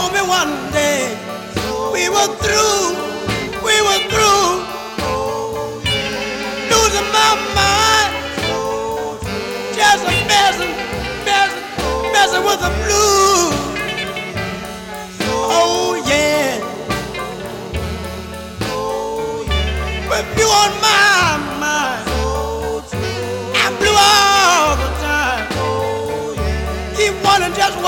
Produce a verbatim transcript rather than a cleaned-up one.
told me one day we were through, we were through, losing my mind, just a messing, messing, messing with the blues. Oh yeah, with you on my mind.